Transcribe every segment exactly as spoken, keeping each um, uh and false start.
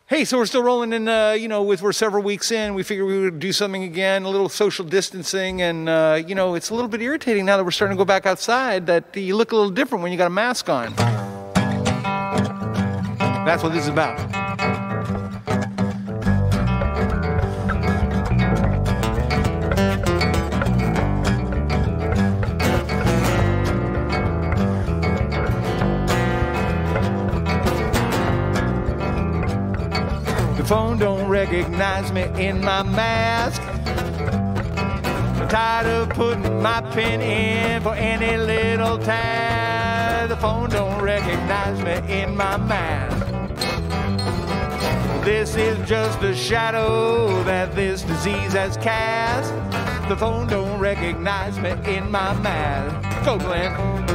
Hey, so we're still rolling in, uh, you know, with we're several weeks in. We figured we would do something again, a little social distancing. And, uh, you know, it's a little bit irritating now that we're starting to go back outside that you look a little different when you got a mask on. That's what this is about. The phone don't recognize me in my mask. I'm tired of putting my pin in for any little task. The phone don't recognize me in my mask. This is just a shadow that this disease has cast. The phone don't recognize me in my mask. Go, Glenn.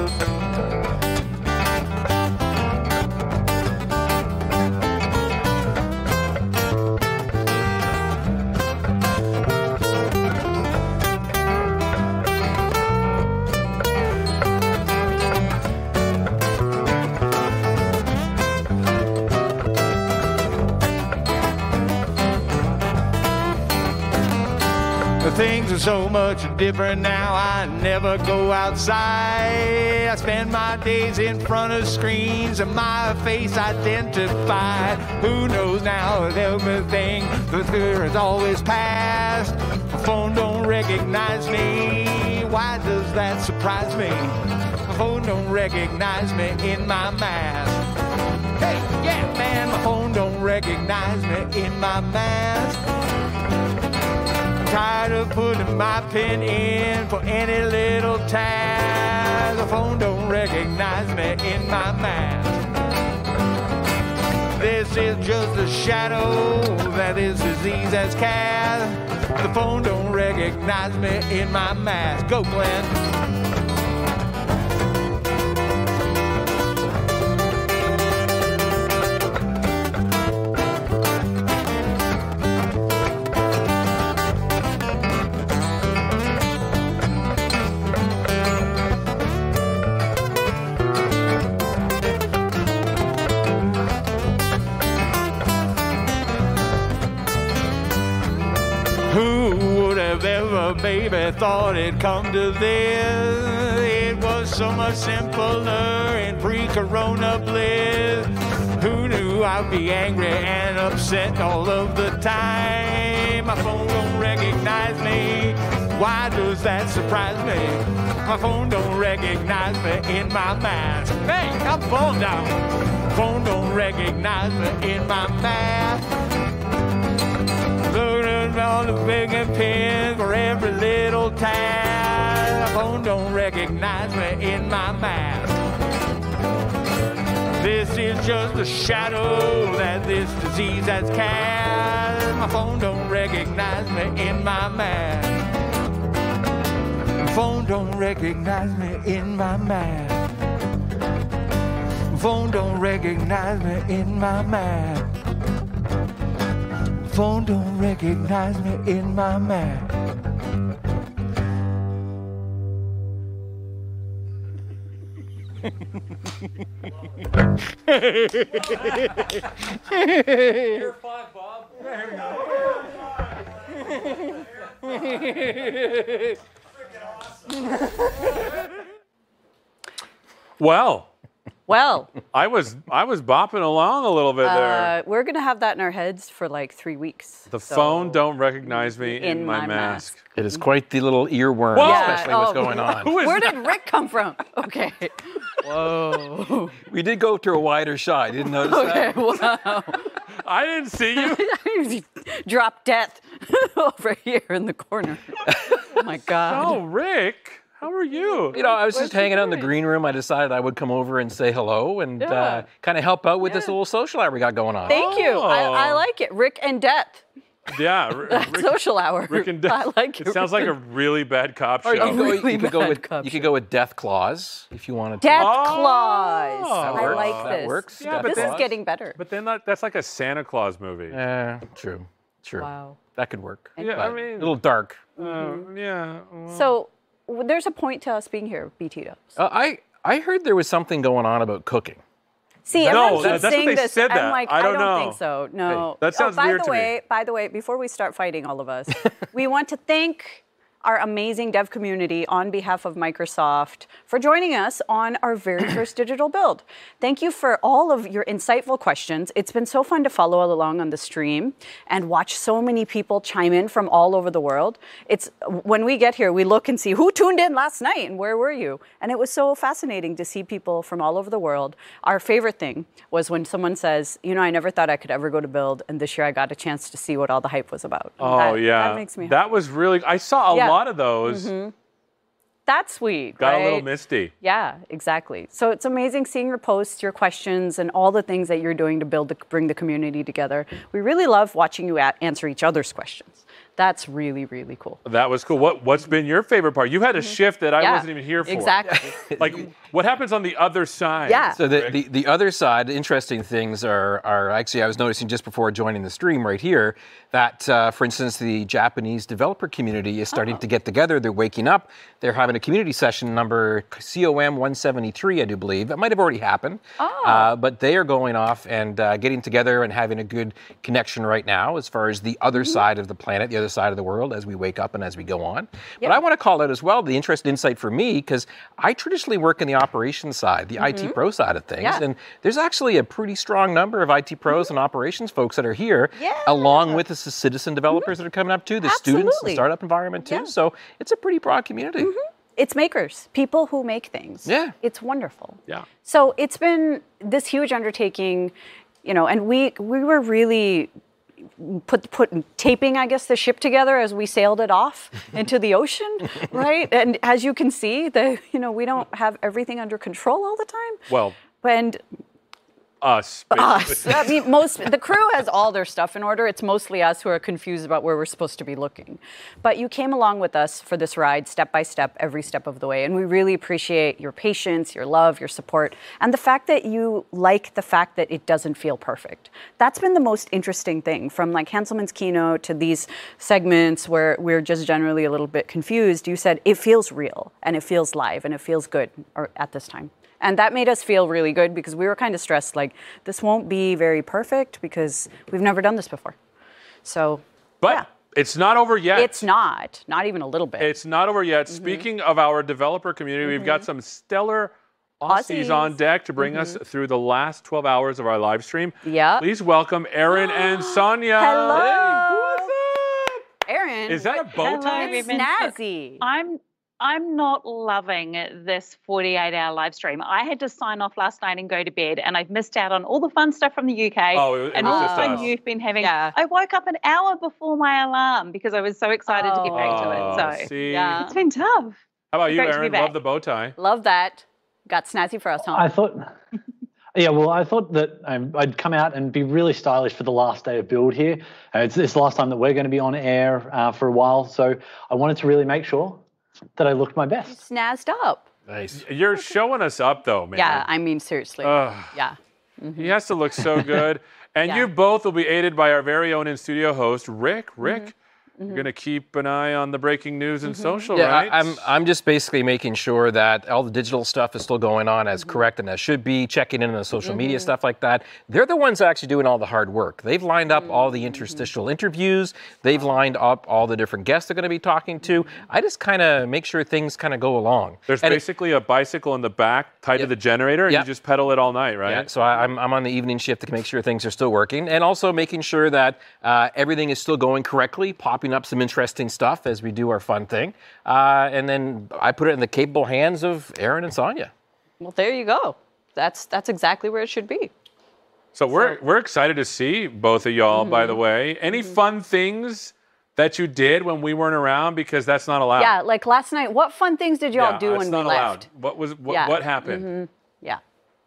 Things are so much different now, I never go outside. I spend my days in front of screens and my face identified. Who knows now of everything, the fear is always past. My phone don't recognize me, why does that surprise me? My phone don't recognize me in my mask. Hey, yeah, man, my phone don't recognize me in my mask. Tired of putting my pin in for any little task. The phone don't recognize me in my mask. This is just a shadow that this disease has cast. The phone don't recognize me in my mask. Go, Glenn. Baby, thought it'd come to this. It was so much simpler in pre-corona bliss. Who knew I'd be angry and upset all of the time? My phone don't recognize me. Why does that surprise me? My phone don't recognize me in my mask. Hey, I'm falling down. Phone don't recognize me in my mask. Looking on the finger pin for every little task. The phone don't recognize me in my mask. This is just a shadow that this disease has cast. My phone don't recognize me in my mask. My phone don't recognize me in my mask. My phone don't recognize me in my mask. Phone don't recognize me in my mask. Air five, Bob. There we go. Well. Well, I was I was bopping along a little bit uh, there. We're gonna have that in our heads for like three weeks. The so phone don't recognize me in, in my, my mask. mask. It is quite the little earworm, Yeah, especially what's oh, going on. Who is Where that? did Rick come from? Okay. Whoa. We did go to a wider shot. You didn't notice Okay. that? Wow. I didn't see you. Drop death over here in the corner. Oh my God. Oh, Rick, how are you? You know, I was What's just he hanging out in the doing? green room. I decided I would come over and say hello and Yeah. uh, kind of help out with this Yeah. little social hour we got going on. Thank you. I, I Oh. like it. Rick and death. Yeah, R- Rick, Social hour. Rick and I Death. like it. It sounds like a really bad cop show. Or you could go, really you could go bad with cup you could go with Death Claws if you wanted to. Death Oh. Claws. That I works. like That this. works. Yeah, Death but This then- is getting better. But then that, that's like a Santa Claus movie. Uh, true, true. Wow. That could work. Yeah, I But mean- a little dark. Uh, yeah. well, So w- there's a point to us being here, B T Dubs. Uh, I I heard there was something going on about cooking. See, No, everyone that- keeps that's what saying they this. said that. I'm like, I don't know. think so. No. that sounds oh, by weird the to me. way, By the way, before we start fighting, all of us, we want to thank our amazing dev community on behalf of Microsoft for joining us on our very first digital build. Thank you for all of your insightful questions. It's been so fun to follow along on the stream and watch so many people chime in from all over the world. It's when we get here, we look and see who tuned in last night and where were you? And it was so fascinating to see people from all over the world. Our favorite thing was when someone says, you know, I never thought I could ever go to Build, and this year I got a chance to see what all the hype was about. Oh, that, yeah. That makes me happy. That was really, I saw a Yeah. lot of those. Mm-hmm. That's sweet. Got right? a little misty. Yeah, exactly. So it's amazing seeing your posts, your questions, and all the things that you're doing to build, the, bring the community together. We really love watching you at, answer each other's questions. That's really, really cool. That was cool. What, what's been your favorite part? You had a shift that I Yeah, wasn't even here for. exactly. Like, what happens on the other side? Yeah. So the, the, the other side, interesting things are, are actually, I was noticing just before joining the stream right here, that, uh, for instance, the Japanese developer community is starting Oh. to get together. They're waking up. They're having a community session number C O M one seventy-three, I do believe. That might have already happened. Oh. Uh, but they are going off and uh, getting together and having a good connection right now as far as the other Mm-hmm. side of the planet, the other side of the world as we wake up and as we go on. Yep. But I want to call out as well the interesting insight for me, because I traditionally work in the operations side, the I T pro side of things. Mm-hmm. Yeah. And there's actually a pretty strong number of I T pros and operations folks that are here, Yeah. along with the c- citizen developers that are coming up too, the students, the Absolutely. startup environment too. Yeah. So it's a pretty broad community. It's makers, people who make things. Yeah. It's wonderful. Yeah. So it's been this huge undertaking, you know, and we we were really put put taping, I guess, the ship together as we sailed it off into the ocean, right? And as you can see, the you know we don't have everything under control all the time. Well, And us. us, basically. I mean, most the crew has all their stuff in order. It's mostly us who are confused about where we're supposed to be looking. But you came along with us for this ride, step by step, every step of the way, and we really appreciate your patience, your love, your support, and the fact that you like the fact that it doesn't feel perfect. That's been the most interesting thing, from like Hanselman's keynote to these segments where we're just generally a little bit confused. You said it feels real and it feels live and it feels good or at this time. And that made us feel really good because we were kind of stressed, like, this won't be very perfect because we've never done this before. So, But yeah. it's not over yet. It's not, not even a little bit. It's not over yet. Mm-hmm. Speaking of our developer community, we've got some stellar Aussies, Aussies. on deck to bring us through the last twelve hours of our live stream. Yep. Please welcome Erin and Sonia. Hello. Hey, what's up? Erin, Is that a bow Hello, tie? it's everyone. snazzy. I'm I'm not loving this forty-eight hour live stream. I had to sign off last night and go to bed, and I've missed out on all the fun stuff from the U K Oh, it- it and was all the just fun us. you've been having. Yeah. I woke up an hour before my alarm because I was so excited to get back Oh, to it. So see? Yeah. it's been tough. How about you, Great to be Erin? back. Love the bow tie. Love that. Got snazzy for us, huh? I thought, yeah, well, I thought that um, I'd come out and be really stylish for the last day of build here. Uh, it's this last time that we're going to be on air uh, for a while, so I wanted to really make sure that I looked my best. Snazzed up. Nice. You're showing us up, though, man. Yeah, I mean, seriously. Ugh. Yeah. He has to look so good. And Yeah. you both will be aided by our very own in-studio host, Rick. Rick, Mm-hmm. you're going to keep an eye on the breaking news and social, Yeah, right? I, I'm I'm just basically making sure that all the digital stuff is still going on as correct and as should be, checking in on the social media stuff like that. They're the ones actually doing all the hard work. They've lined up all the interstitial interviews. They've lined up all the different guests they're going to be talking to. I just kind of make sure things kind of go along. There's And it- basically a bicycle in the back tied to Yep. the generator, and Yep. you just pedal it all night, right? Yeah, so I, I'm, I'm on the evening shift to make sure things are still working, and also making sure that uh, everything is still going correctly, popping up some interesting stuff as we do our fun thing. Uh, and then I put it in the capable hands of Erin and Sonia. Well, there you go. That's that's exactly where it should be. So we're we're excited to see both of y'all, by the way. Any fun things that you did when we weren't around? Because that's not allowed. Yeah, like last night, what fun things did y'all Yeah, do it's when not we allowed. left? What was what, Yeah. what happened? Yeah.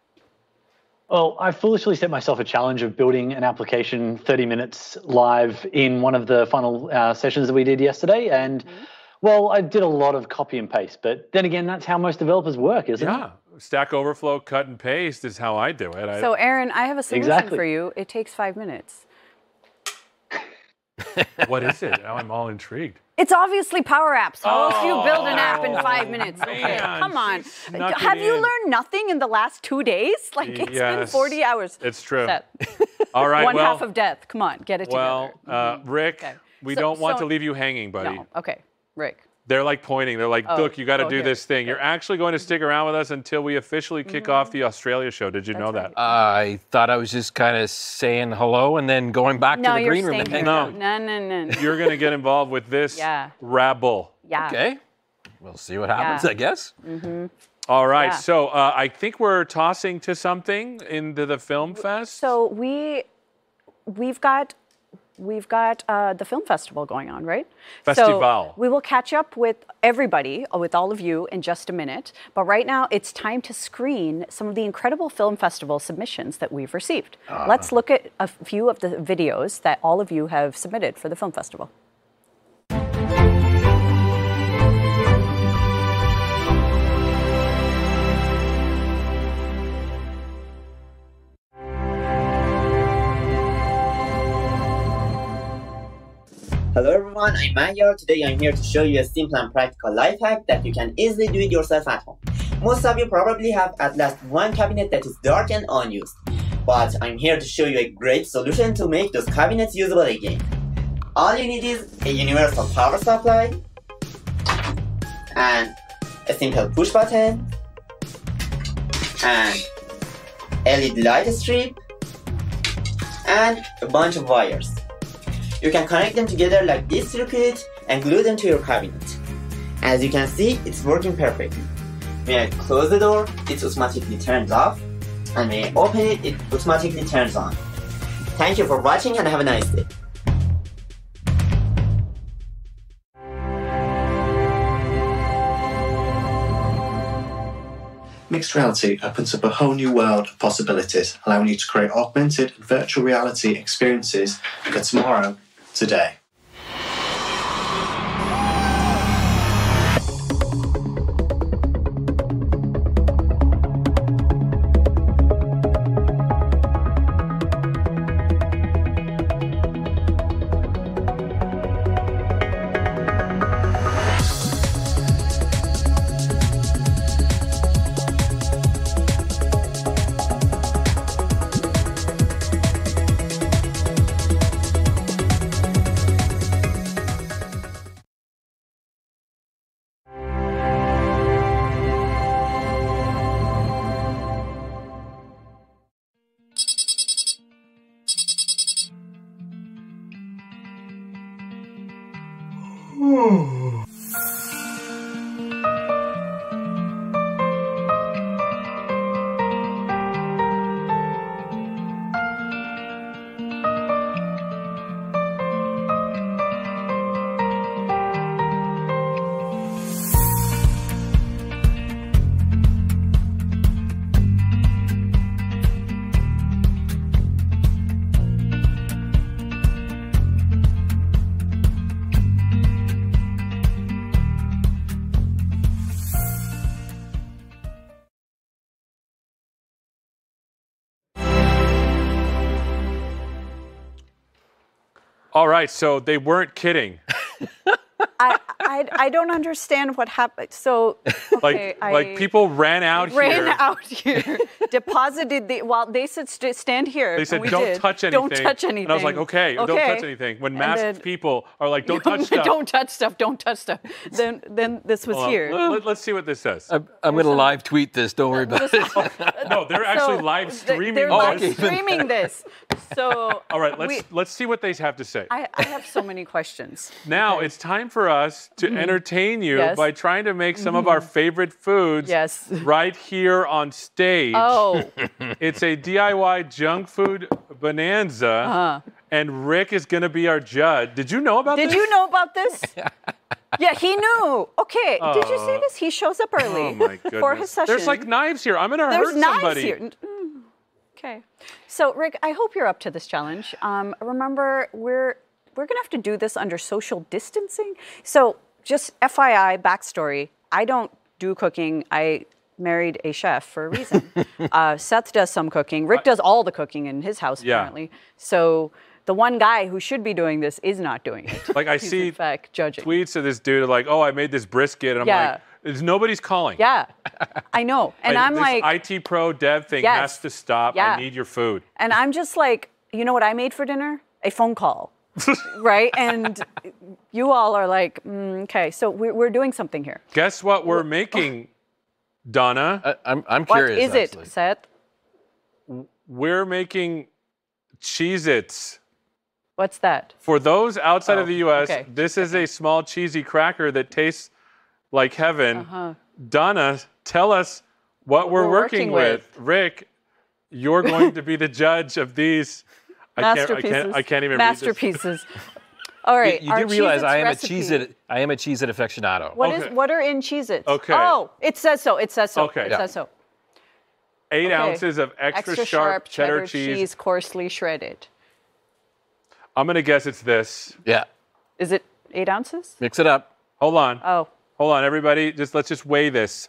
Well, I foolishly set myself a challenge of building an application thirty minutes live in one of the final uh, sessions that we did yesterday. And, well, I did a lot of copy and paste. But then again, that's how most developers work, isn't it? Yeah. Stack Overflow, cut and paste is how I do it. I, So, Erin, I have a solution Exactly. for you. It takes five minutes. what is it? Now I'm all intrigued. It's obviously Power Apps. How else do you build an app in five minutes? Okay, man, come on. she snuck Have it you in. learned nothing in the last two days? Like, it's been Yes, forty hours. It's true. Seth, All right, one well, half of death. Come on, get it well, together. uh, Rick, Okay. we So- don't want so- to leave you hanging, buddy. No, okay, Rick. They're like pointing. They're like, Oh, look, you got to oh, do here. this thing. You're actually going to stick around with us until we officially kick off the Australia show. Did you know that? I thought I was just kind of saying hello and then going back No, to the you're green room and staying hanging here. out. No, no, no. You're going to get involved with this Yeah. rabble. Yeah. Okay. We'll see what happens, Yeah. I guess. All right. Yeah. So uh, I think we're tossing to something into the film fest. So we, we've got, we've got uh, the film festival going on, right? Festival. So we will catch up with everybody, uh, with all of you, in just a minute. But right now, it's time to screen some of the incredible film festival submissions that we've received. Let's look at a few of the videos that all of you have submitted for the film festival. Hello everyone, I'm Magyar. Today I'm here to show you a simple and practical life hack that you can easily do it yourself at home. Most of you probably have at least one cabinet that is dark and unused, but I'm here to show you a great solution to make those cabinets usable again. All you need is a universal power supply and a simple push button and L E D light strip and a bunch of wires. You can connect them together like this circuit and glue them to your cabinet. As you can see, it's working perfectly. When I close the door, it automatically turns off, and when I open it, it automatically turns on. Thank you for watching and have a nice day. Mixed reality opens up a whole new world of possibilities, allowing you to create augmented and virtual reality experiences for tomorrow, today. All right. So they weren't kidding. I, I, I don't understand what happened. So, Like, okay, I like people ran out ran here. out here, deposited the, well, they said st- stand here. They and said, we "Don't did. touch anything." Don't touch anything. And I was like, "Okay, don't Okay. touch anything." When And masked then- people are like, "Don't touch stuff." Don't touch stuff. Don't touch stuff. Then, then this was Hold on. here. Let, us see what this says. I'm, I'm going to live tweet this. Don't worry about it. no, they're actually So, live th- streaming They're this. live okay. streaming this. So, All right, let's we- let's see what they have to say. I, I have so many questions. Now it's time for us to entertain you Yes. by trying to make some of our favorite foods Yes. right here on stage. Oh, It's a D I Y junk food bonanza, Uh-huh. and Rick is going to be our judge. Did you know about did this? you know about this? Yeah, he knew. Okay, did you see Uh, this? He shows up early Oh my goodness. for his session. There's like knives here. I'm going to There's hurt knives somebody. here. Mm, Okay. So, Rick, I hope you're up to this challenge. Um, remember, we're we're gonna have to do this under social distancing. So, just F Y I backstory: I don't do cooking. I married a chef for a reason. uh, Seth does some cooking. Rick does all the cooking in his house Yeah. apparently. So. the one guy who should be doing this is not doing it. Like I He's see in fact judging. tweets of this dude like, "Oh, I made this brisket," and I'm Yeah. like, "There's nobody's calling." Yeah, I know, and I'm this like, I T Pro dev thing Yes. has to stop. Yeah. I need your food. and I'm just like, you know what I made for dinner? A phone call, right? And you all are like, mm, okay, so we're, we're doing something here. Guess what we're making, Donna? I, I'm, I'm What curious. is it, actually. Seth? We're making Cheez-Its. What's that? For those outside Oh, of the U S, okay. this is a small cheesy cracker that tastes like heaven. Uh-huh. Donna, tell us what, we're, we're working, working with. Rick, you're going to be the judge of these. I can't, I Masterpieces. can't, I can't even read this. Masterpieces. All right. You, you our do realize Cheez-Its I am recipe. a Cheez-It. I am a Cheez-It aficionado. What is? Okay. What are in Cheez-Its? Okay. Oh, it says so. It says so. Okay. It Yeah. says so. Eight Okay. ounces of extra, Extra sharp, cheddar, cheese. cheese. coarsely shredded. I'm going to guess it's this. Yeah. Is it eight ounces? Mix it up. Hold on. Oh, Hold on, everybody. Just let's just weigh this.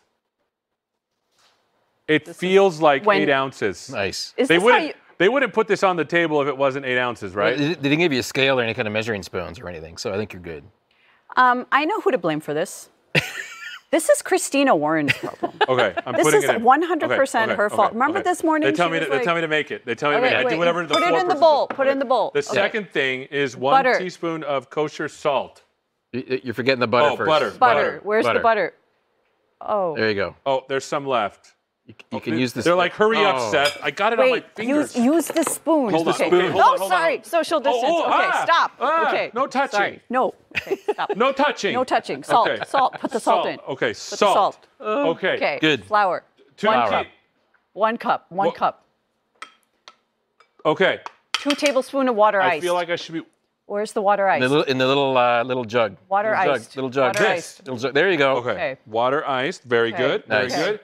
It feels like when- eight ounces. Nice. is They this how wouldn't. you? They wouldn't put this on the table if it wasn't eight ounces, right? They, they didn't give you a scale or any kind of measuring spoons or anything, so I think you're good. Um, I know who to blame for this. This is Christina Warren's problem. Okay, I'm This putting is it in. one hundred percent Okay, her okay, fault. okay, Remember okay. this morning They tell she me. was To, they like- tell me to make it. They tell me Okay, to make it. I wait, do whatever the put it four in the person bowl. does. Put it in the bowl. The Okay. second thing is one Butter. teaspoon of kosher salt. You- You're forgetting the butter Oh, first. butter. Butter. Where's Butter. the butter? Oh. There you go. Oh, there's some left. You, you can use this. They're like, hurry up, Oh. Seth. I got it on my Wait, fingers. use use the spoon. Hold on, okay. okay, hold oh, on, hold sorry. on. Social distance. oh, okay, ah, stop. ah, okay. no touching. Sorry. No. Okay, stop. No touching. No touching. Salt. Okay. Salt. Put the salt, in. Okay, Put salt. the salt. Okay. Okay. Good. Flour. Two One Flour. cup. One cup. One Wha- cup. Okay. Two tablespoons of water I ice. feel like I should be. Where's the water ice? In the little, in the little, uh, little jug. Water little iced. Jug, little jug. Water This. iced. Little jug. There you go. Okay. Okay. Water iced. Very Okay. good. Nice. Very good.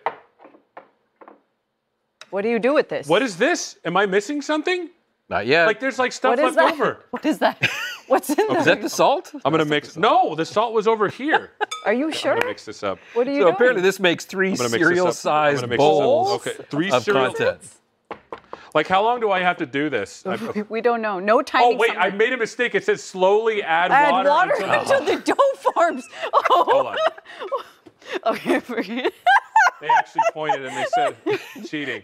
What do you do with this? What is this? Am I missing something? Not yet. Like there's like stuff What is left that? over. What is that? What's in there? Is that the salt? I'm gonna mix. No, the salt was over here. Are you I'm sure? gonna mix this up. What are you So doing? apparently this makes three I'm gonna mix this up. I'm cereal-sized gonna mix this up. bowls Okay, three of cereal. content. Like how long do I have to do this? I- We don't know. No oh timing. wait, I made a mistake. It said slowly add, Add water, water until. until the dough forms. Oh. Hold on. Okay. forget- They actually pointed and they said cheating.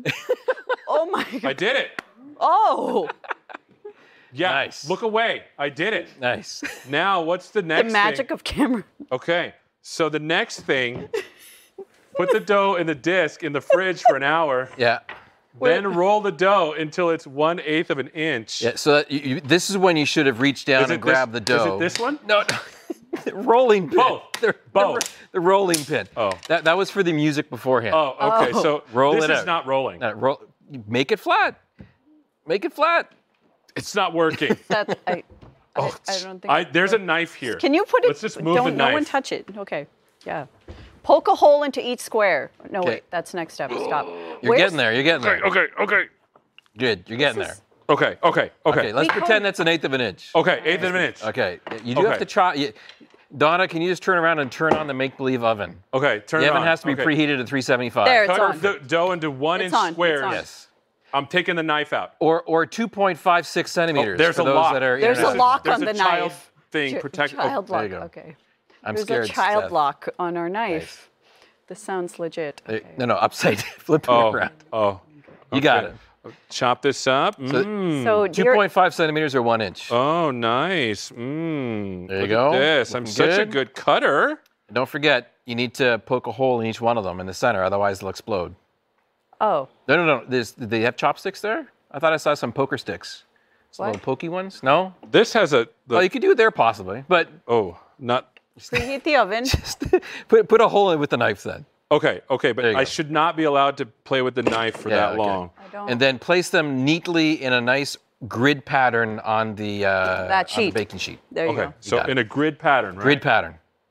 Oh my I god. did it. Oh. Yeah. Nice. Look away. I did it. Nice. Now what's the The next magic thing? of camera. Okay. So the next thing, put the dough in the disc in the fridge for an hour. Yeah. Then roll the dough until it's one eighth of an inch. Yeah. So that you, you, this is when you should have reached down Is and it this- grabbed the dough. Is it this one? No, no. The rolling pin. Both. The, Both. The, the rolling pin. Oh. That, that was for the music beforehand. Oh, okay. Oh. So Roll this it is out. not rolling. Uh, roll, you make it flat. Make it flat. It's not working. That's I. I, Oh, I don't think. I, there's a knife here. Can you put it? Let's just move don't, the No one knife. touch it. Okay. Yeah. Poke a hole into each square. No, Okay. wait. That's next step. Stop. You're Where's- getting there. You're getting there. Okay, okay, Good. You're getting This there. is- okay, okay, okay. Okay. Let's We pretend call- that's an eighth of an inch. Okay, eighth of an inch. Okay. You do Okay. have to try. You, Donna, can you just turn around and turn on the make-believe oven? Okay, turn The it oven on. has to be Okay. preheated at three seventy-five. There, it's Cut on. the dough into one It's inch on, it's squares. on. Yes. I'm taking the knife out. Or or two point five six centimeters. Oh, there's for a those lock. That are There's a international. lock There's on a the child knife. thing Ch- protect. Child oh, lock. there you go. Okay. I'm There's scared. a child Steph. lock on our knife. This sounds legit. There- Okay. No, no, upside. Flip it oh, around. oh. You got it. Chop this up. Mm. So Two dear- point five centimeters or one inch. Oh, nice. Mm. There you Look go. At this. I'm Looking such a good. good cutter. Don't forget, you need to poke a hole in each one of them in the center, otherwise they'll explode. Oh. No, no, no. There's, did they have chopsticks there? I thought I saw some poker sticks. Some What? little pokey ones? No? This has a. The, Well, you could do it there possibly, but oh, not. Preheat the oven. put, put a hole in with the knife then. Okay, okay, but There you I go. should not be allowed to play with the knife for Yeah, that okay. long. I don't. And then place them neatly in a nice grid pattern on the, uh, That on sheet. the baking sheet. there you Okay, go. so got it. in a grid pattern, right? Grid pattern.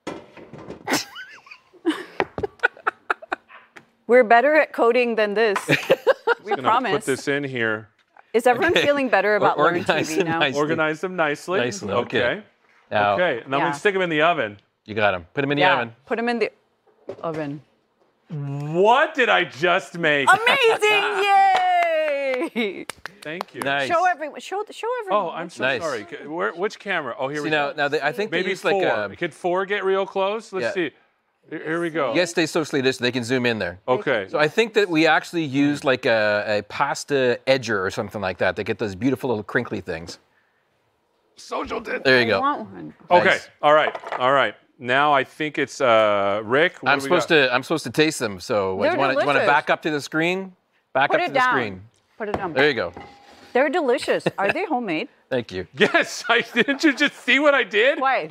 We're better at coding than this. we Gonna promise. put this in here. Is everyone feeling better about Or- Learn organize T V them now? nicely. Organize them nicely. Nicely, Okay. okay. Now, Okay. And I'm Yeah. gonna stick them in the oven. You got them. Put them in the yeah. oven. Put them in the oven. What did I just make? Amazing! Yay! Thank you. Nice. Show everyone. Show show everyone. Oh, I'm so Nice. sorry. C- Where, which camera? Oh, here See, we now, go. now they, I think Maybe they use four. like a. Could four get real close? Let's Yeah. see. Here, here we go. Yes, stay socially distant. They can zoom in there. Okay. So I think that we actually used like a, a pasta edger or something like that. They get those beautiful little crinkly things. Social distance. There you I go. want one. Okay. Nice. All right. All right. Now I think it's uh, Rick. What I'm do we supposed got? to. I'm supposed to taste them. So They're do you want to? You want to delicious. back up to the screen? Back Put up it to the down. screen. Put it down. There you go. They're delicious. Are they homemade? Thank you. Yes. I, didn't you just see what I did? Quiet.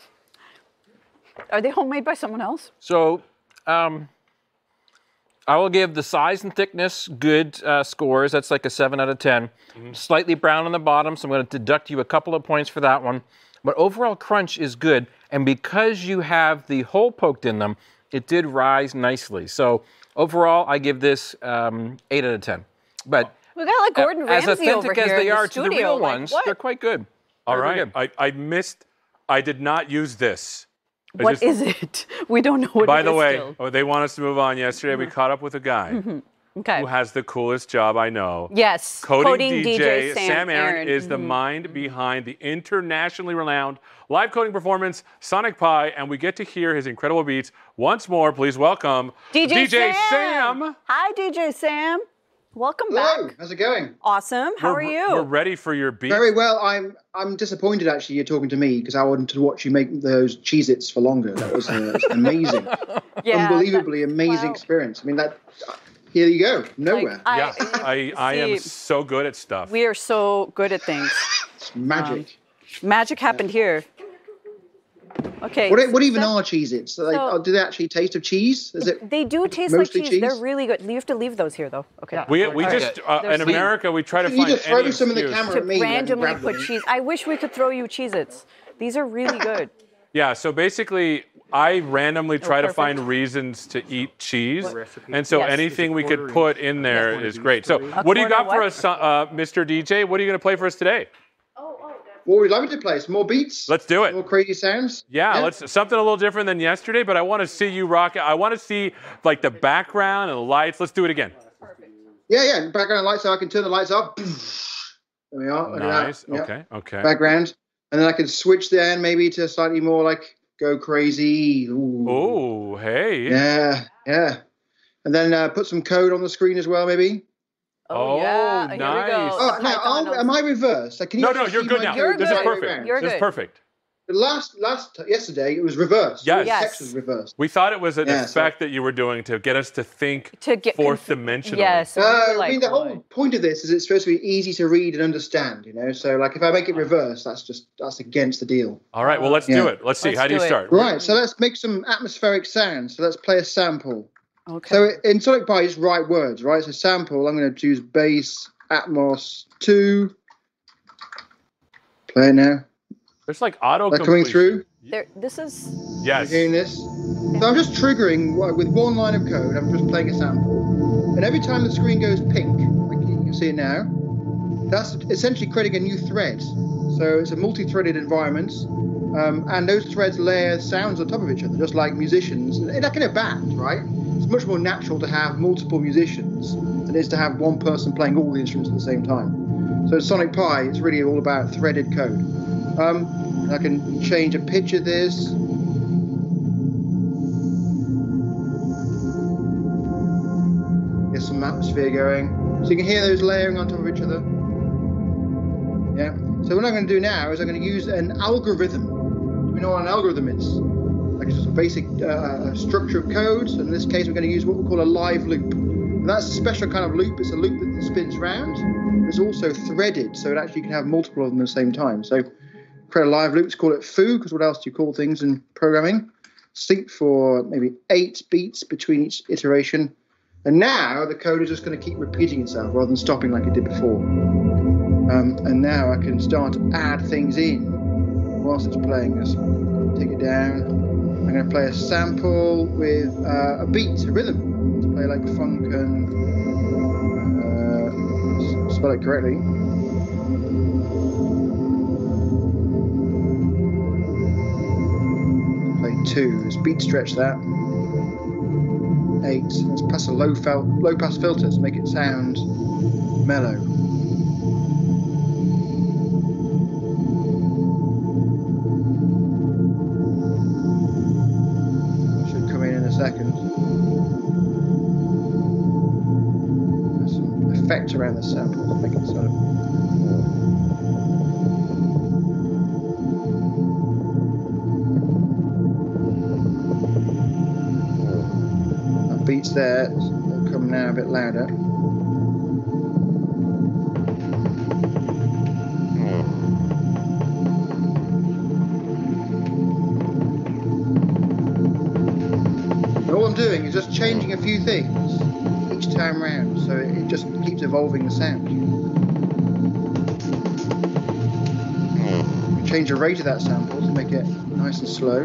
Are they homemade by someone else? So, um, I will give the size and thickness good uh, scores. That's like a seven out of ten. Mm-hmm. Slightly brown on the bottom, so I'm going to deduct you a couple of points for that one. But overall crunch is good, and because you have the hole poked in them, it did rise nicely. So overall, I give this um, eight out of ten. But We got like Gordon as Ramsay over authentic as here they in are the to the studio. real Like, ones, what? they're quite good. All Very, very right. good. I, I missed. I did not use this. I What just- is it? We don't know what By it the is way, still. oh, they want us to move on. Yesterday, we caught up with a guy Okay. who has the coolest job I know. Yes. Coding, D J, Sam, Aaron is the Mhm. mind behind the internationally renowned live coding performance Sonic Pi, and we get to hear his incredible beats once more. Please welcome D J, Sam. Sam. Hi, D J Sam. Welcome Hello, back. how's it going? Awesome. How We're- are you? We're ready for your beats. Very well. I'm I'm disappointed actually you're talking to me because I wanted to watch you make those Cheez-Its for longer. That was uh, amazing. Yeah, Unbelievably amazing wow. experience. I mean that here you go. Nowhere. Like, I- Yeah, I, I am See, so good at stuff. We are so good at things. It's magic. Magic happened here. Okay. what what even so- are Cheez-Its? Do they, so- oh, do they actually taste of cheese? Is it They do taste like mostly cheese. cheese? They're really good. You have to leave those here, though. Okay. We, we Okay. just, uh, in There's- America, we try to You find just throw any some in the excuse. camera. To at me and randomly grab put them. cheese. I wish we could throw you Cheez-Its. These are really good. Yeah, so basically, I randomly try to perfect. find reasons to eat cheese, and so Yes. anything we could put in there is great. So, what do you got quarter for what? us, uh, Mister D J? What are you going to play for us today? What would you like me to play? Some more beats? Let's do it. More crazy sounds? Yeah, let's something a little different than yesterday, but I want to see you rock it. I want to see like the background and the lights. Let's do it again. Yeah, yeah. Background lights so I can turn the lights off. There we are. Look at that. Nice. Yeah. Okay. Okay. Background. And then I can switch then maybe to slightly more like go crazy. Ooh. Oh, hey. Yeah, yeah. And then uh, put some code on the screen as well, maybe. Oh, yeah. Here we nice. go. Oh, now, Python I'll, am I reversed? Like, can you No, no, actually you're see good my now. code You're This is good. perfect. You're This is good. perfect. The last, last, yesterday it was reversed. Yes. The Yes. text was reversed. We thought it was an Yeah, so- effect that you were doing to get us to think To get fourth conf- dimensionally. Yes. we Uh, were I like, mean, the whole what? point of this is it's supposed to be easy to read and understand, you know? So, like, if I make it reverse, that's just, that's against the deal. All right, well, let's do Yeah. it. Let's see. Let's How do you do it. start? Right, so let's make some atmospheric sounds. So let's play a sample. Okay. So in Sonic Pi, just write words, right? So sample, I'm going to choose bass, Atmos two. Play it now. There's like auto They're coming through. There, this is. Yes. You're hearing this? So I'm just triggering uh, with one line of code. I'm just playing a sample. And every time the screen goes pink, like you can see it now, that's essentially creating a new thread. So it's a multi-threaded environment. Um, and those threads layer sounds on top of each other, just like musicians. And like in a band, right? It's much more natural to have multiple musicians than it is to have one person playing all the instruments at the same time. So Sonic Pi, it's really all about threaded code. Um, I can change a pitch of this. Get some atmosphere going. So you can hear those layering on top of each other. Yeah. So what I'm going to do now is I'm going to use an algorithm. Do we know what an algorithm is? Like just a basic uh, structure of code. So in this case, we're going to use what we call a live loop. And that's a special kind of loop. It's a loop that spins round. It's also threaded, so it actually can have multiple of them at the same time. So create a live loop. Let's call it foo, because what else do you call things in programming? Sync for maybe eight beats between each iteration. And now the code is just going to keep repeating itself rather than stopping like it did before. Um, and now I can start to add things in whilst it's playing. Just take it down. I'm going to play a sample with uh, a beat, a rhythm. Let's play like funk and uh, spell it correctly. Play two. Let's beat stretch that. Eight. Let's pass a low, fel- low pass filter to make it sound mellow. around the sample, make it sort of. That beats there. It'll come now a bit louder. All I'm doing is just changing a few things each time round, so it just keeps evolving the sound. Change the rate of that sample to make it nice and slow.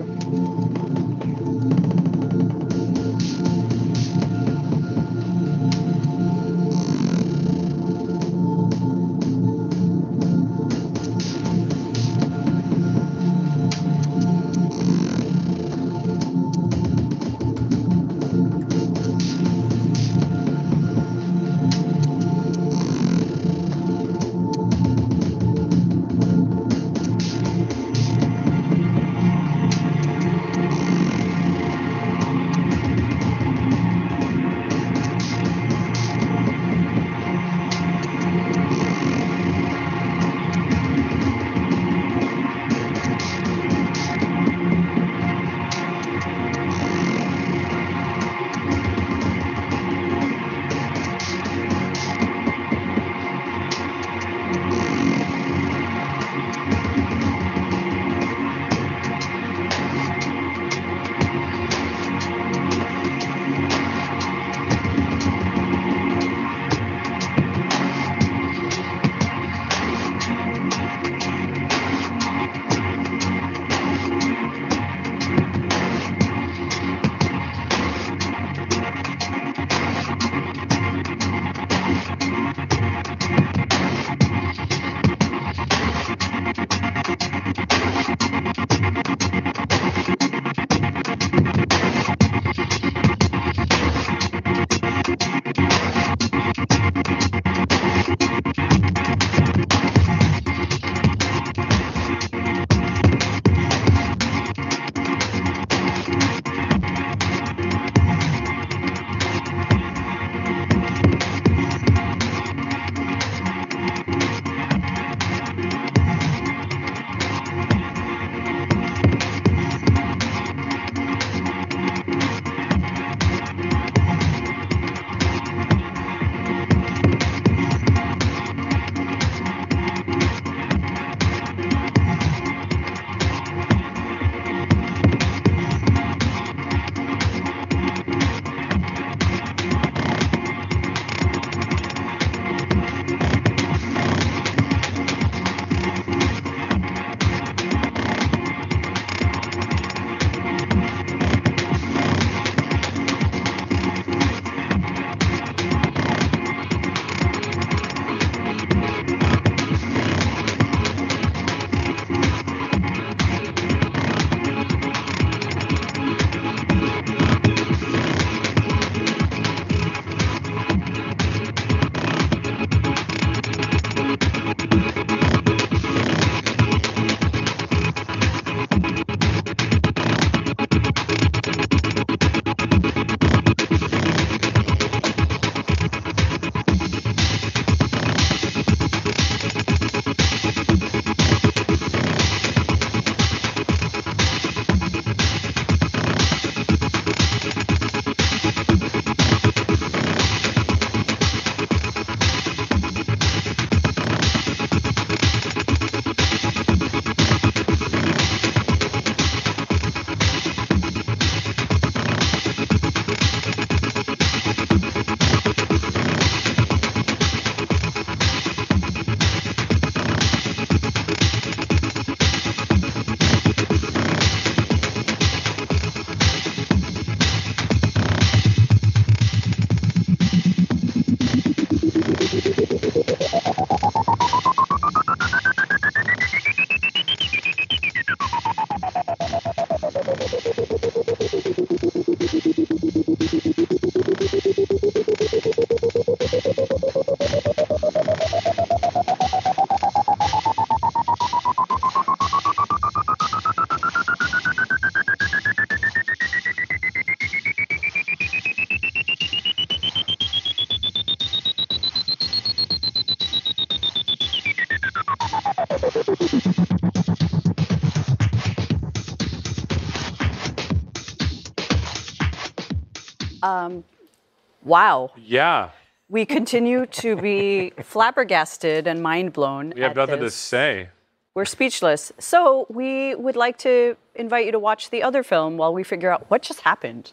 Um, wow. Yeah. We continue to be flabbergasted and mind blown. We have at nothing this. to say. We're speechless. So we would like to invite you to watch the other film while we figure out what just happened.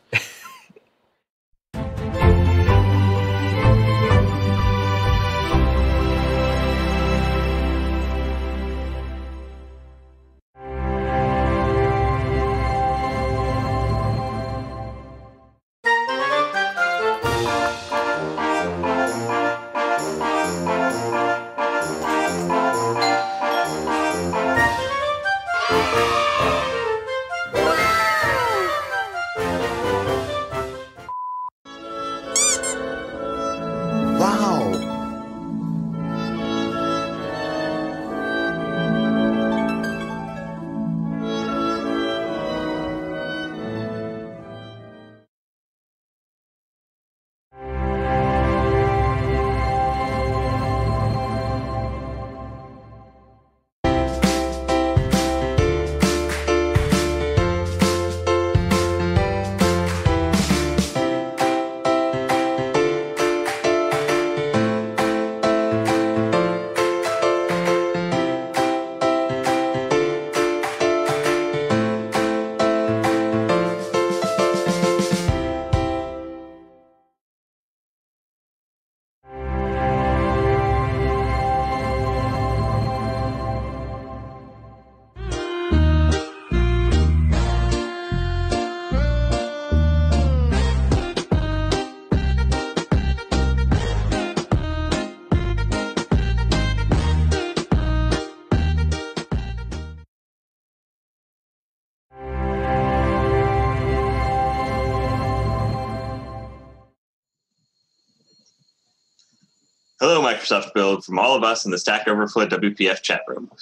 Hello, Microsoft Build, from all of us in the Stack Overflow W P F chat room.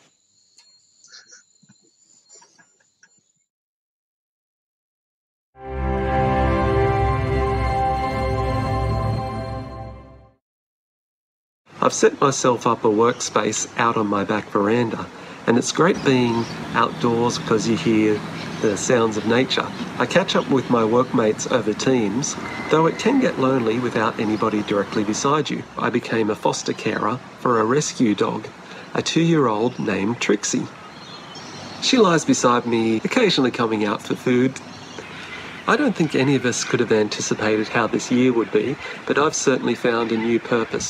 I've set myself up a workspace out on my back veranda, and it's great being outdoors because you hear the sounds of nature. I catch up with my workmates over Teams, though it can get lonely without anybody directly beside you. I became a foster carer for a rescue dog, a two-year-old named Trixie. She lies beside me, occasionally coming out for food. I don't think any of us could have anticipated how this year would be, but I've certainly found a new purpose.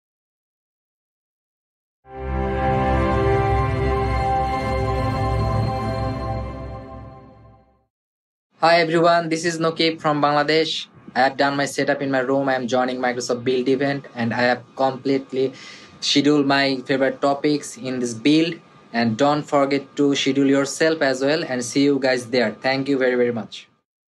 Hi everyone, this is Nokib from Bangladesh. I have done my setup in my room. I am joining Microsoft Build event and I have completely scheduled my favorite topics in this build. And don't forget to schedule yourself as well, and see you guys there. Thank you very, very much.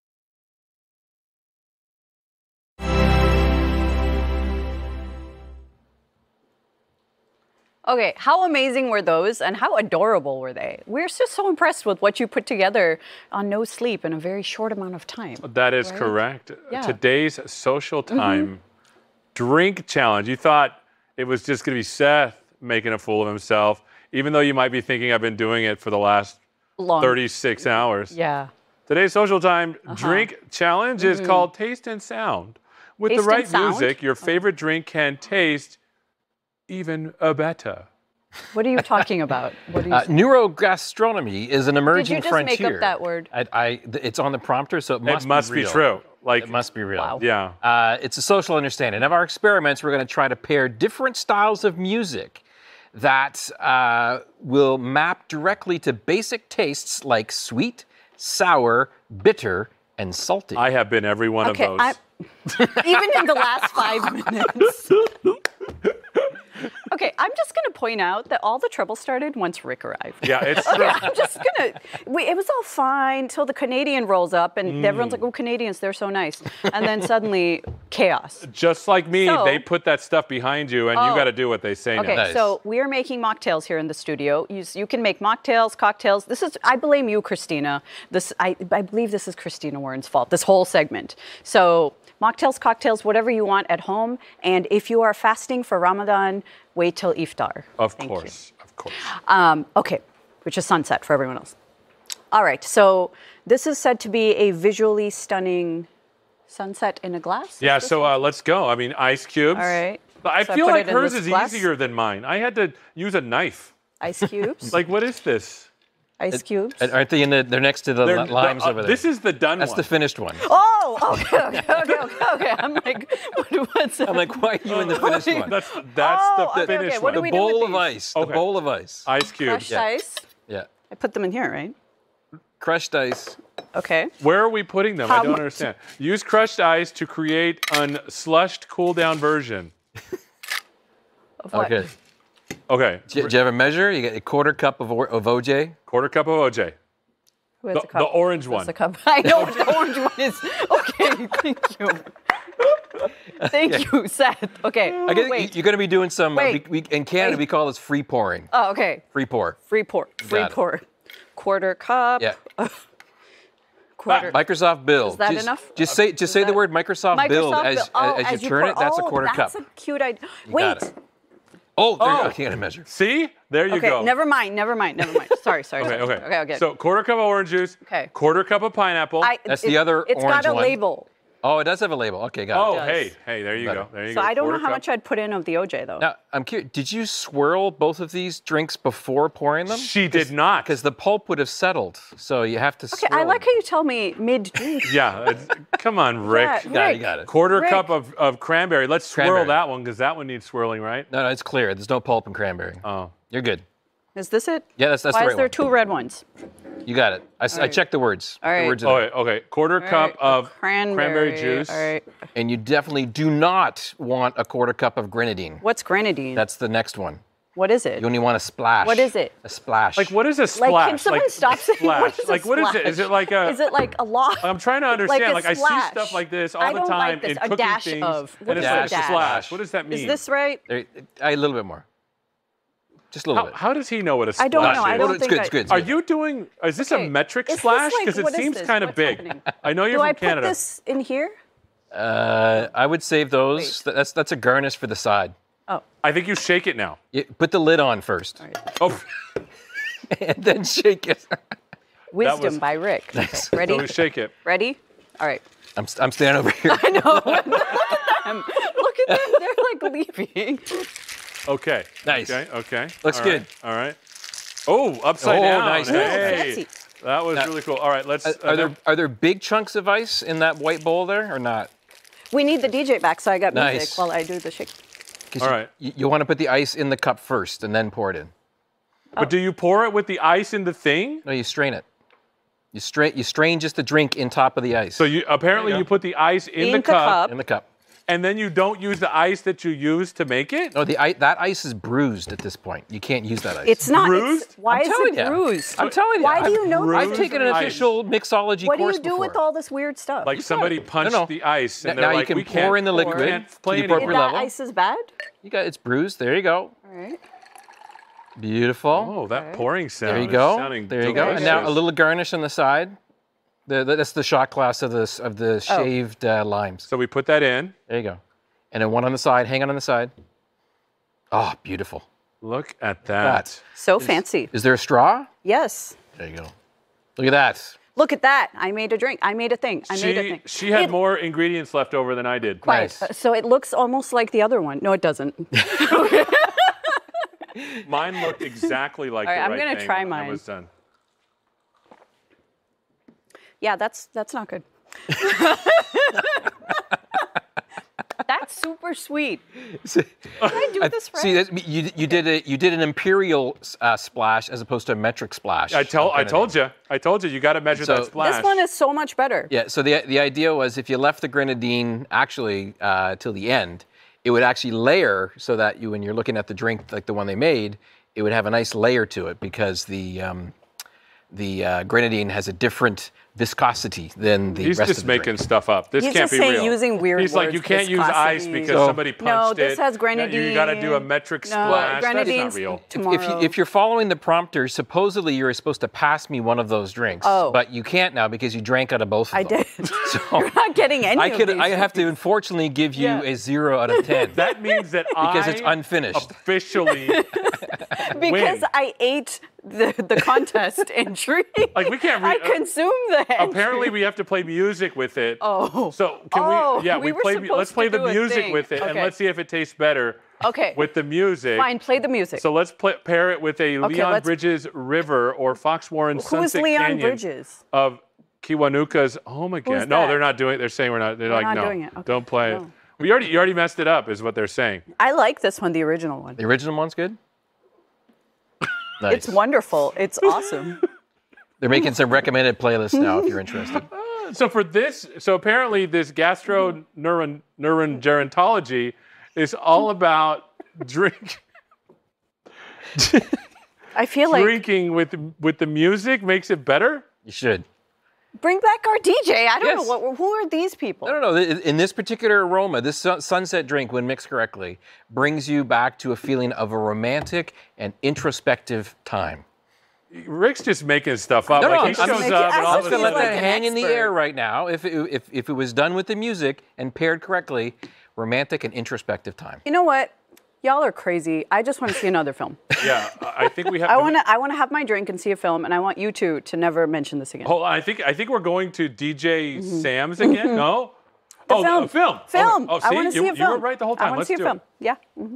Okay, how amazing were those and how adorable were they? We're just so impressed with what you put together on No Sleep in a very short amount of time. That is right? correct. Yeah. Today's social time Mm-hmm. drink challenge. You thought it was just going to be Seth making a fool of himself, even though you might be thinking I've been doing it for the last Long. thirty-six hours. Yeah. Today's social time Uh-huh. drink challenge is Mhm. called Taste and Sound. With Taste the right and sound? music, your favorite drink can taste even a better. What are you talking about? What are you Uh, saying? neurogastronomy is an emerging Did you just frontier. make up that word? I, I, it's on the prompter, so it must, It must be, be real. true. Like it must be real. Wow. Yeah. Uh, it's a social understanding. Of our experiments, we're going to try to pair different styles of music that uh, will map directly to basic tastes like sweet, sour, bitter, and salty. I have been every one Okay, of those. I, even in the last five minutes. Okay, I'm just going to point out that all the trouble started once Rick arrived. Yeah, it's Okay, true. I'm just going to. It was all fine till the Canadian rolls up and Mm. everyone's like, oh, Canadians, they're so nice. And then suddenly, chaos. Just like me, So- they put that stuff behind you, and you Oh. got to do what they say Okay, now. so we are making mocktails here in the studio. You, you can make mocktails, cocktails. This is, I blame you, Christina. This, I, I believe this is Christina Warren's fault, this whole segment. So mocktails, cocktails, whatever you want at home. And if you are fasting for Ramadan, wait till iftar. Of Thank course, of course. Um, okay, which is sunset for everyone else. All right, so this is said to be a visually stunning Sunset in a glass? Yeah, so uh, let's go. I mean, ice cubes. All right. I So I feel put like it in hers this is glass? easier than mine. I had to use a knife. Ice cubes. Like, what is this? Ice cubes. And aren't they in the? They're next to the They're- li- limes the- uh, over there. this is the done That's one. the finished one. Oh, okay, okay, okay, okay, okay. I'm like, what, what's that? I'm like, why are you in the finished one? That's that's Oh, the okay, okay. finished What do one. we the do with bowl of these? ice. Okay. The bowl of ice. Ice cubes. Crushed ice. Yeah. I put them in here, right? Crushed ice. Okay. Where are we putting them? How I don't much? understand. Use crushed ice to create an slushed cool down version. Of what? Okay. Okay. Do you, do you have a measure? You get a quarter cup of, or- of O J. Quarter cup of O J. Who has The, a cup? the orange Who has one. a cup? I know what the orange one is. Okay, thank you. Thank you, Seth. Okay. I guess Wait. you're going to be doing some. Uh, we, Wait. we, in Canada, Wait. we call this free pouring. Oh, okay. Free pour. Free pour. Free Got it. pour. Quarter cup. Yeah. Quarter. Microsoft Build. Is that just, enough? Just say just say the word Microsoft, Build Microsoft as Build. Oh, as, as you turn pour- it. That's oh, a quarter that's cup. a cute idea. You Wait. got it. Oh, there you Oh. go. I can't measure. See? There you Okay, go. never mind, never mind, never mind. Sorry, sorry. Okay, sorry. okay. Okay, okay. So quarter cup of orange juice. Okay. Quarter cup of pineapple. I, That's it- the other It's orange got a one. label. Oh, it does have a label. Okay, got oh, it. does. hey, hey, there you Better. go. There you So go. I don't know Quarter how cup. much I'd put in of the O J though. Now, I'm curious. Did you swirl both of these drinks before pouring them? She did not. Because the pulp would have settled. So you have to Okay, swirl I like them. how you tell me mid drink. Yeah. it's- come on, Rick. Yeah, You got it, Rick. you got it. Quarter Rick. cup of, of cranberry. Let's swirl Cranberry. that one because that one needs swirling, right? No, no, it's clear. There's no pulp in cranberry. Oh. You're good. Is this it? Yeah, that's that's Why the right is there one. two red ones? You got it. I, s- I right. checked the words. All The right. words are there. Okay, okay. Quarter All cup right, of cranberry, juice. All right. And you definitely do not want a quarter cup of grenadine. What's grenadine? That's the next one. What is it? You only want a splash. What is it? A splash. Like, what is a splash? Like, can someone like, stop saying splash. what is a Like, what is it? Is it like a? Is it like a lot? I'm trying to understand. a Like, I see splash. stuff like this all I the don't time like this. in A cooking dash things, of. What and is it's a like dash? splash. What does that mean? Is this right? There, a little bit more. Just a little How, bit. how does he know what a splash I don't know. is? I don't it's think good. I- It's good. It's Are good. you doing? Is this Okay. a metric Is this splash? like- Because what it is seems this? kind of What's big. happening? I know you're Do from I put Canada. this in here? Uh, I would save those. Wait. That's that's a garnish for the side. Oh. I think you shake it now. You put the lid on first, Oh, and then shake it. Wisdom was- by Rick. Okay, so ready? we shake it. Ready? All right. I'm I'm standing over here. I know. Um, Look at them. They're like leaving. Okay. Nice. Okay. Okay. Looks All right, good. All right. Oh, upside Oh, down. nice, Ooh, nice. Hey, fancy. that was Now- really cool. All right, let's. Uh, uh, are there now- are there big chunks of ice in that white bowl there or not? We need the D J back, so I got Nice. music while I do the shake. 'Cause All you, right. You, you want to put the ice in the cup first and then pour it in. But do you pour it with the ice in the thing? No, you strain it. You strain you strain just the drink in top of the ice. So you apparently There you, you go. put the ice in, In the the cup, cup. in the cup. and then you don't use the ice that you used to make it. No, the i- that ice is bruised at this point. You can't use that ice. It's not. Bruised? It's, why I'm is telling it ya. bruised? I'm telling you. Why do I've- you know Bruised I've this? taken an ice. official mixology What do course you do before. with all this weird stuff? Like somebody punched No, no. the ice, and Now they're you like, can we pour can't, in the we liquid can't play to the anymore. appropriate that level. ice is bad? You got it's bruised. There you go. All right. Beautiful. Oh, that Okay. pouring sound. there you is go. sounding There you go. And now a delicious. little garnish on the side. The, the, that's the shot glass of this of the Oh. shaved uh, limes. So we put that in. There you go. And then one on the side. Hang on on the side. Oh, beautiful. Look at that. So fancy. Is there a straw? Yes. There you go. Look at that. Look at that. I made a drink. I made a thing. I made a She thing. she had It- more ingredients left over than I did. Quite. Nice. Uh, So it looks almost like the other one. No, it doesn't. Mine looked exactly like All right, the I'm right gonna thing try when I mine. was done. Yeah, that's that's not good. That's super sweet. Did I do this right? See, that, you you did a you did an imperial uh, splash as opposed to a metric splash. I tell I Kind of told thing. you. I told you. You got to measure So- that splash. This one is so much better. Yeah. So the the idea was if you left the grenadine actually uh, till the end, it would actually layer so that you when you're looking at the drink like the one they made, it would have a nice layer to it because the um, the uh, grenadine has a different viscosity than the He's rest just of the making drink. stuff up. This He's can't just be saying real. using weird He's like, words, you can't use ice viscosity. because So- somebody punched No, this it. has Now You got to do a grenadine. metric No, splash. That's grenadine's not real. If, tomorrow. if, you, if you're following the prompter, supposedly you're supposed to pass me one of those drinks. Oh. But you can't now because you drank out of both of I them. did. So You're not getting any I of could. these. I have to unfortunately give you Yeah. a zero out of ten. That means that Because I it's unfinished. officially because win. I ate the, the contest entry. Like we can't. Re- I consume the entry. Apparently, we have to play music with it. Oh. So can oh, we? Yeah, we, we, were play. supposed Let's play to the do a music thing. with it, okay. and let's see if it tastes better. Okay. With the music. Fine, play the music. So let's play, pair it with a Okay, Leon let's- Bridges River or Fox Warren Who's Sunset Leon Canyon Bridges? of Kiwanuka's home again. Who's no, that? they're not doing it. They're saying we're not. They're We're like, not no, doing it. Okay. don't play it. No. We already, you already messed it up, is what they're saying. I like this one, the original one. The original one's good? Nice. It's wonderful. It's awesome. They're making some recommended playlists now if you're interested. So for this, so apparently this gastroenterology is all about drink. I feel like drinking with with the music makes it better. You should. bring back our D J. I don't Yes. know what. Who are these people? No, no, no. In this particular aroma, this sun- sunset drink, when mixed correctly, brings you back to a feeling of a romantic and introspective time. Rick's just making stuff up. No, like no, he I'm shows just, up and all I'm of a just going to let sudden- that hang in the air right now. If it, if, if it was done with the music and paired correctly, romantic and introspective time. You know what? Y'all are crazy. I just want to see another film. Yeah, I think we have. I to- want to. I want to have my drink and see a film, and I want you two to never mention this again. Hold on, I think I think we're going to D J Sam's again. No. The oh, film. a film. Film. Oh, I see, want to you, see a film. You were right the whole I time. want Let's to see do a film. it. Yeah. Mhm.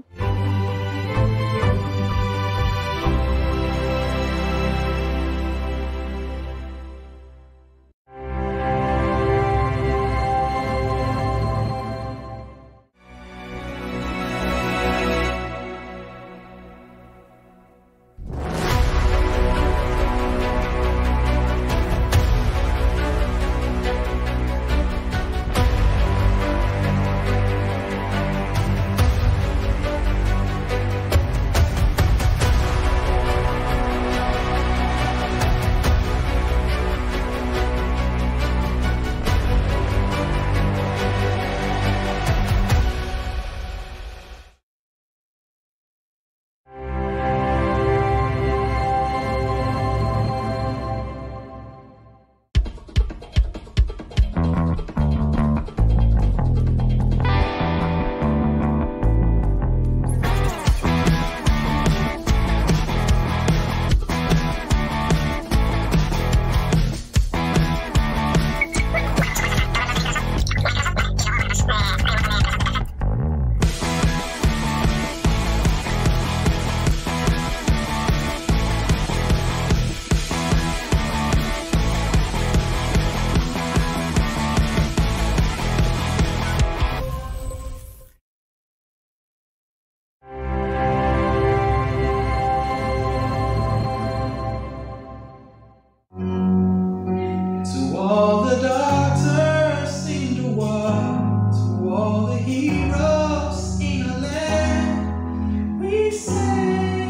To all the doctors seem to walk, to all the heroes in a land, we say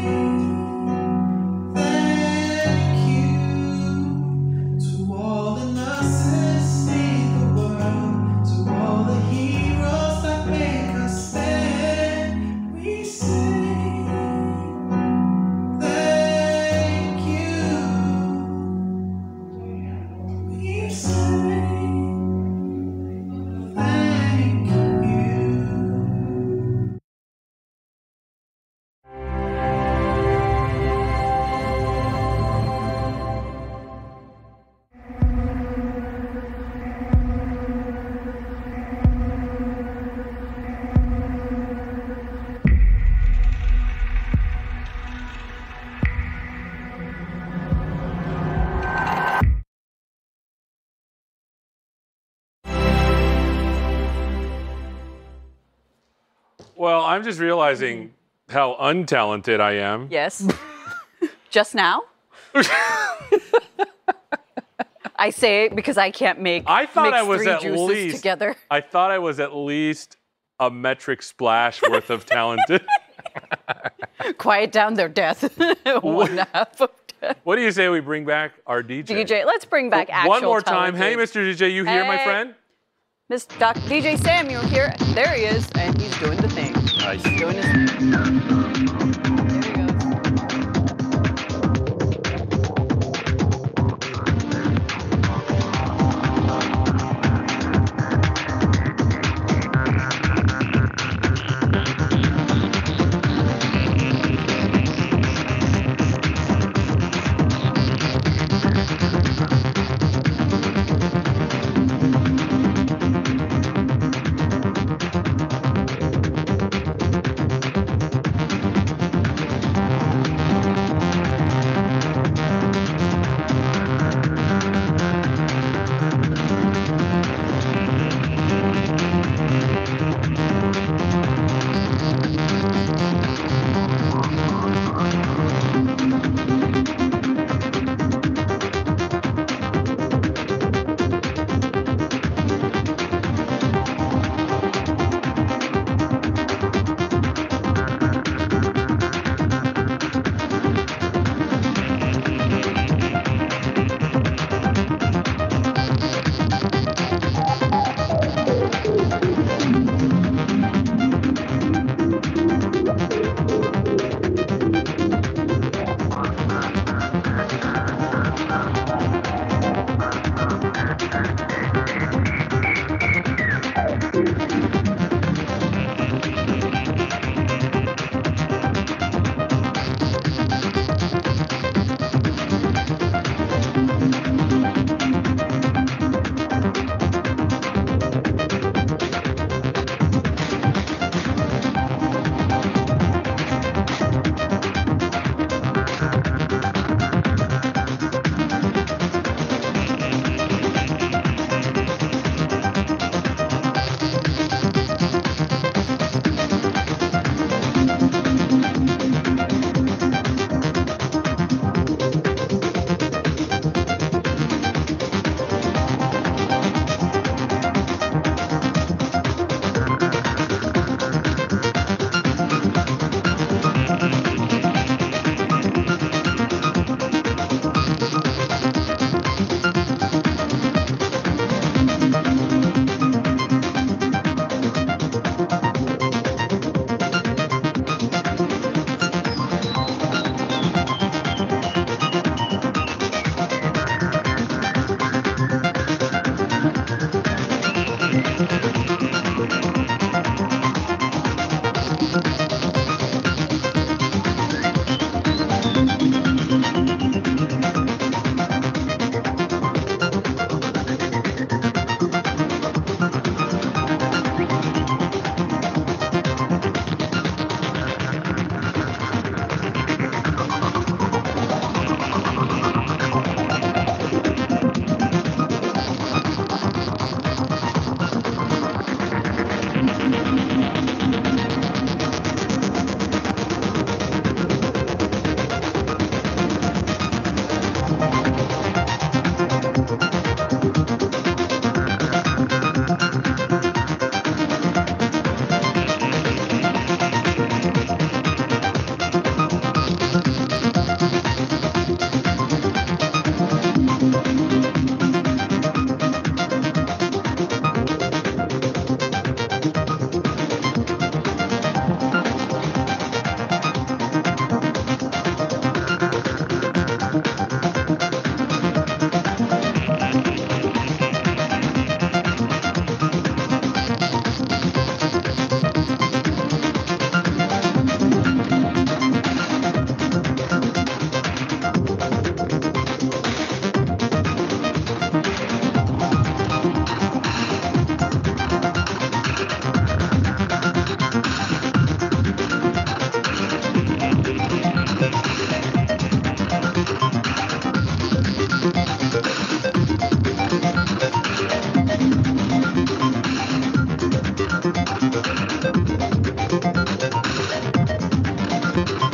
thank you. To all the nurses in the world, to all the heroes that make us stand, we say thank you. We say thank you. Well, I'm just realizing how untalented I am. Yes. Just now. I say it because I can't make. I thought mix I was three at juices least. together. I thought I was at least a metric splash worth of talented. Quiet down their death. One half of death. What do you say we bring back our D J? D J, let's bring back actual One more time. talented- Hey, Mister D J, you here, my Hey. friend? Miss Doc D J Sam, you're here. There he is, and he's doing the thing. Nice. He's doing his thing. There he goes.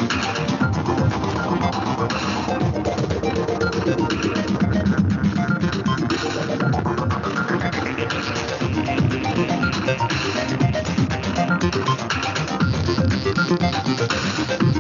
Thank you.